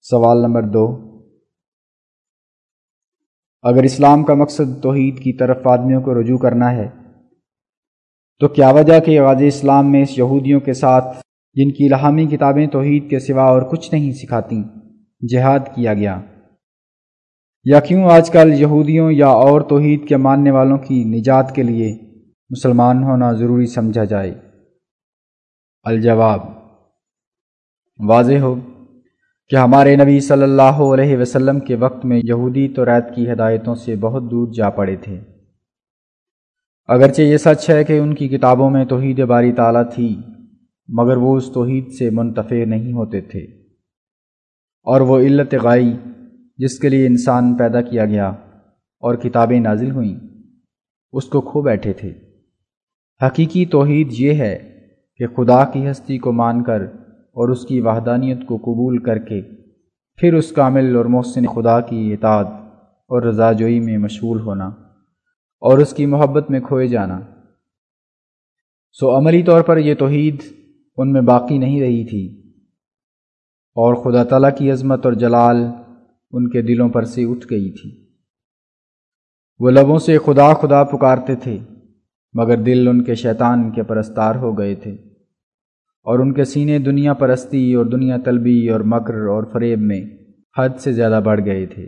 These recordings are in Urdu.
سوال نمبر 2، اگر اسلام کا مقصد توحید کی طرف آدمیوں کو رجوع کرنا ہے تو کیا وجہ کہ آغاز اسلام میں اس یہودیوں کے ساتھ جن کی الہامی کتابیں توحید کے سوا اور کچھ نہیں سکھاتیں جہاد کیا گیا؟ یا کیوں آج کل یہودیوں یا اور توحید کے ماننے والوں کی نجات کے لیے مسلمان ہونا ضروری سمجھا جائے؟ الجواب، واضح ہو کہ ہمارے نبی صلی اللہ علیہ وسلم کے وقت میں یہودی توریت کی ہدایتوں سے بہت دور جا پڑے تھے۔ اگرچہ یہ سچ ہے کہ ان کی کتابوں میں توحید باری تعالیٰ تھی، مگر وہ اس توحید سے منتفع نہیں ہوتے تھے، اور وہ علت غائی جس کے لیے انسان پیدا کیا گیا اور کتابیں نازل ہوئیں اس کو کھو بیٹھے تھے۔ حقیقی توحید یہ ہے کہ خدا کی ہستی کو مان کر اور اس کی وحدانیت کو قبول کر کے پھر اس کامل اور محسن خدا کی اطاعت اور رضا جوئی میں مشغول ہونا اور اس کی محبت میں کھوئے جانا۔ عملی طور پر یہ توحید ان میں باقی نہیں رہی تھی، اور خدا تعالیٰ کی عظمت اور جلال ان کے دلوں پر سے اٹھ گئی تھی۔ وہ لبوں سے خدا خدا پکارتے تھے، مگر دل ان کے شیطان کے پرستار ہو گئے تھے، اور ان کے سینے دنیا پرستی اور دنیا طلبی اور مکر اور فریب میں حد سے زیادہ بڑھ گئے تھے۔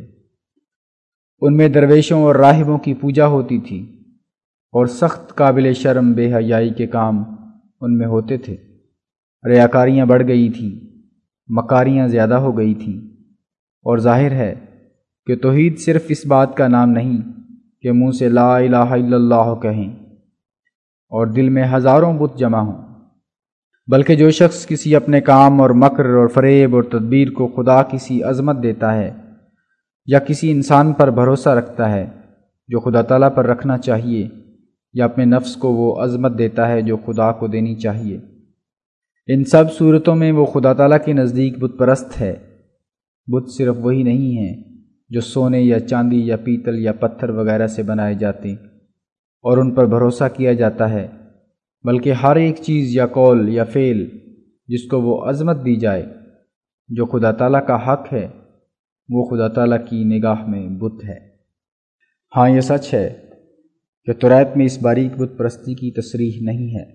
ان میں درویشوں اور راہبوں کی پوجا ہوتی تھی، اور سخت قابل شرم بے حیائی کے کام ان میں ہوتے تھے۔ ریاکاریاں بڑھ گئی تھیں، مکاریاں زیادہ ہو گئی تھیں، اور ظاہر ہے کہ توحید صرف اس بات کا نام نہیں کہ منہ سے لا الہ الا اللہ کہیں اور دل میں ہزاروں بت جمع ہوں، بلکہ جو شخص کسی اپنے کام اور مکر اور فریب اور تدبیر کو خدا کسی عظمت دیتا ہے، یا کسی انسان پر بھروسہ رکھتا ہے جو خدا تعالیٰ پر رکھنا چاہیے، یا اپنے نفس کو وہ عظمت دیتا ہے جو خدا کو دینی چاہیے، ان سب صورتوں میں وہ خدا تعالیٰ کے نزدیک بت پرست ہے۔ بت صرف وہی نہیں ہیں جو سونے یا چاندی یا پیتل یا پتھر وغیرہ سے بنائے جاتے اور ان پر بھروسہ کیا جاتا ہے، بلکہ ہر ایک چیز یا قول یا فعل جس کو وہ عظمت دی جائے جو خدا تعالیٰ کا حق ہے، وہ خدا تعالیٰ کی نگاہ میں بت ہے۔ ہاں، یہ سچ ہے کہ توریت میں اس باریک بت پرستی کی تصریح نہیں ہے،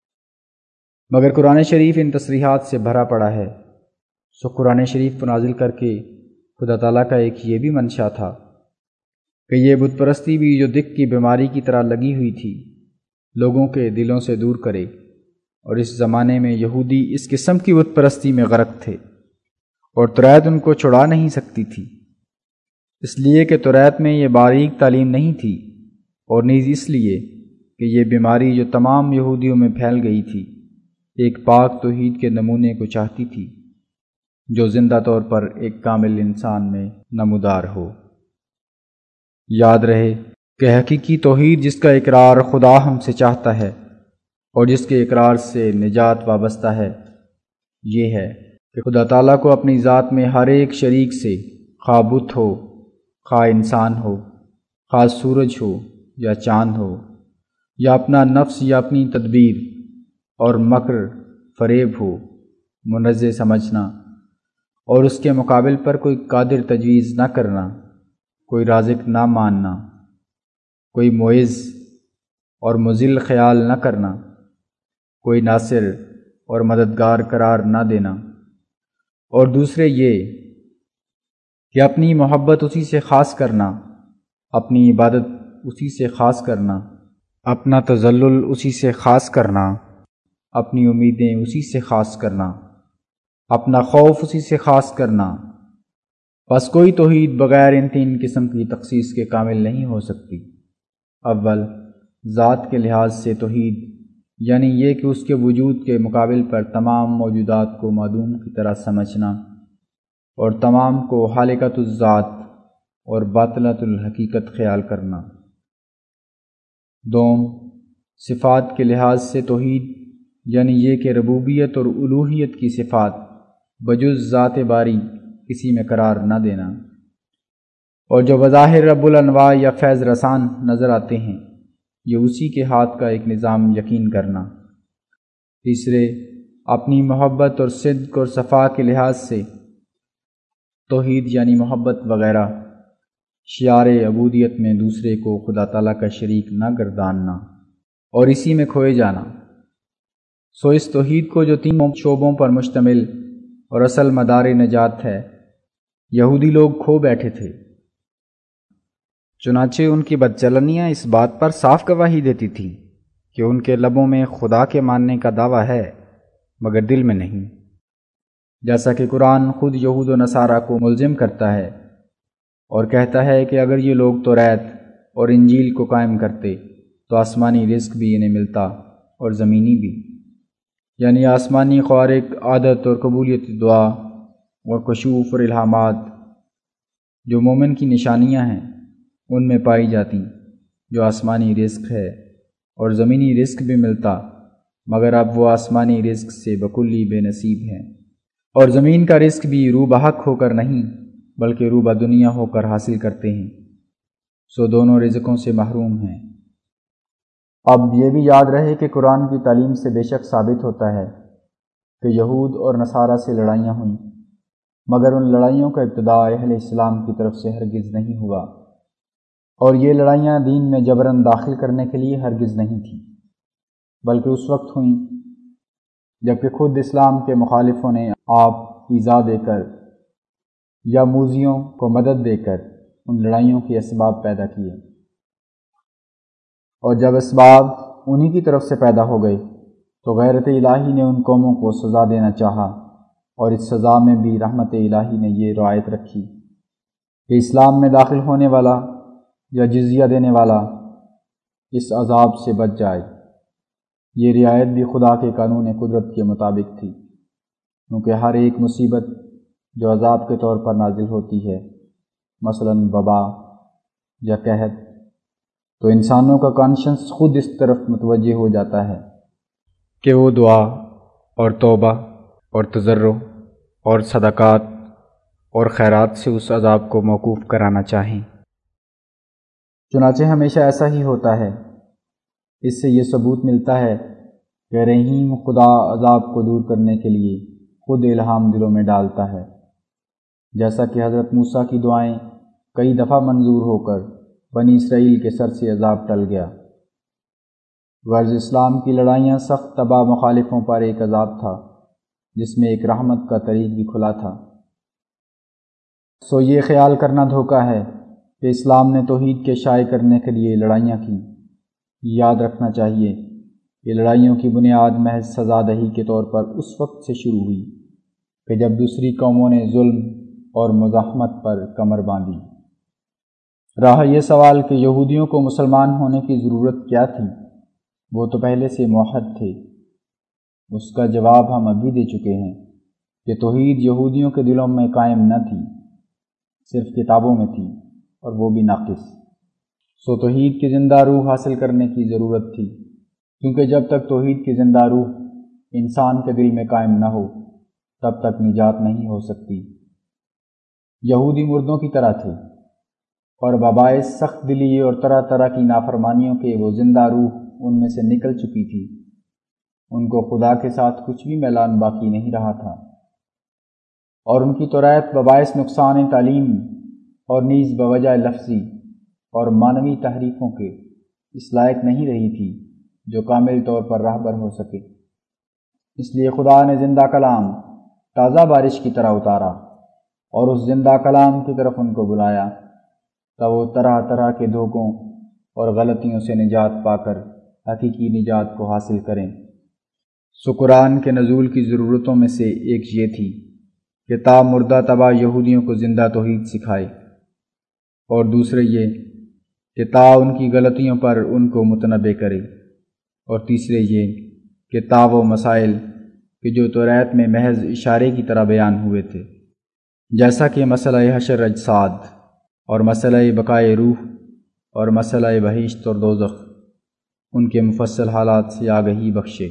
مگر قرآن شریف ان تصریحات سے بھرا پڑا ہے۔ قرآن شریف کو نازل کر کے خدا تعالیٰ کا ایک یہ بھی منشا تھا کہ یہ بت پرستی بھی جو دق کی بیماری کی طرح لگی ہوئی تھی لوگوں کے دلوں سے دور کرے، اور اس زمانے میں یہودی اس قسم کی بت پرستی میں غرق تھے، اور توریت ان کو چھڑا نہیں سکتی تھی، اس لیے کہ توریت میں یہ باریک تعلیم نہیں تھی، اور نیز اس لیے کہ یہ بیماری جو تمام یہودیوں میں پھیل گئی تھی ایک پاک توحید کے نمونے کو چاہتی تھی جو زندہ طور پر ایک کامل انسان میں نمودار ہو۔ یاد رہے کہ حقیقی توحید جس کا اقرار خدا ہم سے چاہتا ہے اور جس کے اقرار سے نجات وابستہ ہے، یہ ہے کہ خدا تعالیٰ کو اپنی ذات میں ہر ایک شریک سے، خواہ بت ہو، خواہ انسان ہو، خواہ سورج ہو یا چاند ہو، یا اپنا نفس یا اپنی تدبیر اور مکر فریب ہو، منزہ سمجھنا اور اس کے مقابل پر کوئی قادر تجویز نہ کرنا، کوئی رازق نہ ماننا، کوئی معز اور مذل خیال نہ کرنا، کوئی ناصر اور مددگار قرار نہ دینا، اور دوسرے یہ کہ اپنی محبت اسی سے خاص کرنا، اپنی عبادت اسی سے خاص کرنا، اپنا تذلل اسی سے خاص کرنا، اپنی امیدیں اسی سے خاص کرنا، اپنا خوف اسی سے خاص کرنا۔ بس کوئی توحید بغیر ان تین قسم کی تخصیص کے کامل نہیں ہو سکتی۔ اول، ذات کے لحاظ سے توحید، یعنی یہ کہ اس کے وجود کے مقابل پر تمام موجودات کو معدوم کی طرح سمجھنا اور تمام کو خالقۃ الذات اور باطنۃ الحقیقت خیال کرنا۔ دوم، صفات کے لحاظ سے توحید، یعنی یہ کہ ربوبیت اور الوہیت کی صفات بجز ذات باری کسی میں قرار نہ دینا، اور جو بظاہر رب الانواع یا فیض رسان نظر آتے ہیں یہ اسی کے ہاتھ کا ایک نظام یقین کرنا۔ تیسرے، اپنی محبت اور صدق اور صفا کے لحاظ سے توحید یعنی محبت وغیرہ شعار عبودیت میں دوسرے کو خدا تعالیٰ کا شریک نہ گرداننا اور اسی میں کھوئے جانا۔ سو اس توحید کو جو 3 شعبوں پر مشتمل اور اصل مدار نجات ہے، یہودی لوگ کھو بیٹھے تھے۔ چنانچہ ان کی بدچلنیاں اس بات پر صاف گواہی دیتی تھیں کہ ان کے لبوں میں خدا کے ماننے کا دعویٰ ہے مگر دل میں نہیں، جیسا کہ قرآن خود یہود و نصارہ کو ملزم کرتا ہے اور کہتا ہے کہ اگر یہ لوگ توریت اور انجیل کو قائم کرتے تو آسمانی رزق بھی انہیں ملتا اور زمینی بھی، یعنی آسمانی خوارق عادت اور قبولیت دعا اور کشوف اور الہامات جو مومن کی نشانیاں ہیں ان میں پائی جاتی، جو آسمانی رزق ہے، اور زمینی رزق بھی ملتا، مگر اب وہ آسمانی رزق سے بکلی بے نصیب ہیں، اور زمین کا رزق بھی رو بحق ہو کر نہیں بلکہ رو بدنیا ہو کر حاصل کرتے ہیں، سو دونوں رزقوں سے محروم ہیں۔ اب یہ بھی یاد رہے کہ قرآن کی تعلیم سے بے شک ثابت ہوتا ہے کہ یہود اور نصارہ سے لڑائیاں ہوئیں، مگر ان لڑائیوں کا ابتداء اہل اسلام کی طرف سے ہرگز نہیں ہوا، اور یہ لڑائیاں دین میں جبراً داخل کرنے کے لیے ہرگز نہیں تھیں، بلکہ اس وقت ہوئیں جبکہ خود اسلام کے مخالفوں نے آپ ایذا دے کر یا موذیوں کو مدد دے کر ان لڑائیوں کے اسباب پیدا کیے، اور جب اسباب انہی کی طرف سے پیدا ہو گئے تو غیرت الہی نے ان قوموں کو سزا دینا چاہا، اور اس سزا میں بھی رحمت الہی نے یہ رعایت رکھی کہ اسلام میں داخل ہونے والا یا جزیہ دینے والا اس عذاب سے بچ جائے۔ یہ رعایت بھی خدا کے قانون قدرت کے مطابق تھی، کیونکہ ہر ایک مصیبت جو عذاب کے طور پر نازل ہوتی ہے، مثلا وبا یا قحط، تو انسانوں کا کانشنس خود اس طرف متوجہ ہو جاتا ہے کہ وہ دعا اور توبہ اور تضرع اور صدقات اور خیرات سے اس عذاب کو موقوف کرانا چاہیں۔ چنانچہ ہمیشہ ایسا ہی ہوتا ہے۔ اس سے یہ ثبوت ملتا ہے کہ رحیم خدا عذاب کو دور کرنے کے لیے خود الہام دلوں میں ڈالتا ہے، جیسا کہ حضرت موسیٰ کی دعائیں کئی دفعہ منظور ہو کر بنی اسرائیل کے سر سے عذاب ٹل گیا۔ غرض اسلام کی لڑائیاں سخت تباہ مخالفوں پر ایک عذاب تھا جس میں ایک رحمت کا طریق بھی کھلا تھا۔ سو یہ خیال کرنا دھوکہ ہے کہ اسلام نے توحید کے شائع کرنے کے لیے لڑائیاں کیں۔ یاد رکھنا چاہیے کہ لڑائیوں کی بنیاد محض سزا دہی کے طور پر اس وقت سے شروع ہوئی کہ جب دوسری قوموں نے ظلم اور مزاحمت پر کمر باندھی۔ رہا یہ سوال کہ یہودیوں کو مسلمان ہونے کی ضرورت کیا تھی، وہ تو پہلے سے موحد تھے، اس کا جواب ہم ابھی دے چکے ہیں کہ توحید یہودیوں کے دلوں میں قائم نہ تھی، صرف کتابوں میں تھی، اور وہ بھی ناقص۔ سو توحید کی زندہ روح حاصل کرنے کی ضرورت تھی، کیونکہ جب تک توحید کی زندہ روح انسان کے دل میں قائم نہ ہو تب تک نجات نہیں ہو سکتی۔ یہودی مردوں کی طرح تھے، اور ببائے سخت دلی اور طرح طرح کی نافرمانیوں کے وہ زندہ روح ان میں سے نکل چکی تھی، ان کو خدا کے ساتھ کچھ بھی میلان باقی نہیں رہا تھا، اور ان کی توریت بباعث نقصان تعلیم اور نیز بوجہ لفظی اور معنوی تحریفوں کے اس لائق نہیں رہی تھی جو کامل طور پر راہبر ہو سکے۔ اس لیے خدا نے زندہ کلام تازہ بارش کی طرح اتارا اور اس زندہ کلام کی طرف ان کو بلایا تب وہ طرح طرح کے دھوکوں اور غلطیوں سے نجات پا کر حقیقی نجات کو حاصل کریں۔ سو قرآن کے نزول کی ضرورتوں میں سے ایک یہ تھی کہ تا مردہ تباہ یہودیوں کو زندہ توحید سکھائے، اور دوسرے یہ کہ تا ان کی غلطیوں پر ان کو متنبہ کرے، اور تیسرے یہ کہ تا وہ مسائل کہ جو توریت میں محض اشارے کی طرح بیان ہوئے تھے، جیسا کہ مسئلہ حشر اجساد اور مسئلہ بقائے روح اور مسئلہ بہشت اور دوزخ، ان کے مفصل حالات سے آگہی بخشے۔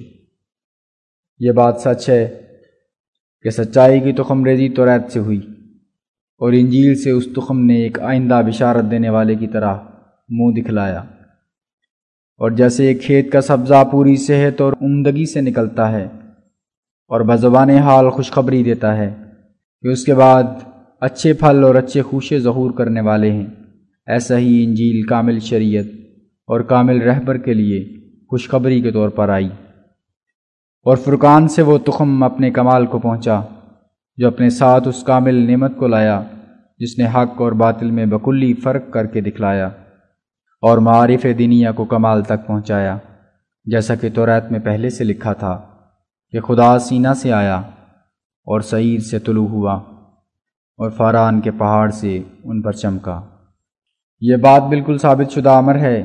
یہ بات سچ ہے کہ سچائی کی تخم ریزی توریت سے ہوئی، اور انجیل سے اس تخم نے ایک آئندہ بشارت دینے والے کی طرح منہ دکھلایا، اور جیسے ایک کھیت کا سبزہ پوری صحت اور عمدگی سے نکلتا ہے اور بزبان حال خوشخبری دیتا ہے کہ اس کے بعد اچھے پھل اور اچھے خوشے ظہور کرنے والے ہیں، ایسا ہی انجیل کامل شریعت اور کامل رہبر کے لیے خوشخبری کے طور پر آئی، اور فرقان سے وہ تخم اپنے کمال کو پہنچا جو اپنے ساتھ اس کامل نعمت کو لایا جس نے حق اور باطل میں بکلی فرق کر کے دکھلایا اور معارف دینیہ کو کمال تک پہنچایا، جیسا کہ توریت میں پہلے سے لکھا تھا کہ خدا سینا سے آیا اور سعیر سے طلوع ہوا اور فاران کے پہاڑ سے ان پر چمکا۔ یہ بات بالکل ثابت شدہ امر ہے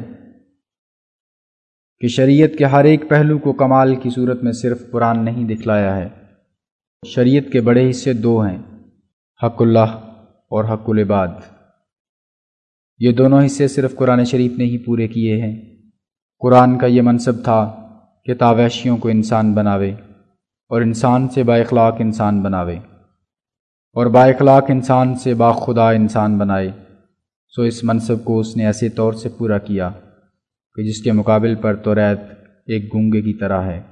کہ شریعت کے ہر ایک پہلو کو کمال کی صورت میں صرف قرآن نہیں دکھلایا ہے۔ شریعت کے بڑے حصے دو ہیں، حق اللہ اور حق العباد۔ یہ دونوں حصے صرف قرآن شریف نے ہی پورے کیے ہیں۔ قرآن کا یہ منصب تھا کہ تاویشیوں کو انسان بناوے اور انسان سے با اخلاق انسان بناوے، اور با اخلاق انسان سے با خدا انسان بنائے۔ سو اس منصب کو اس نے ایسے طور سے پورا کیا کہ جس کے مقابل پر توریت ایک گونگے کی طرح ہے۔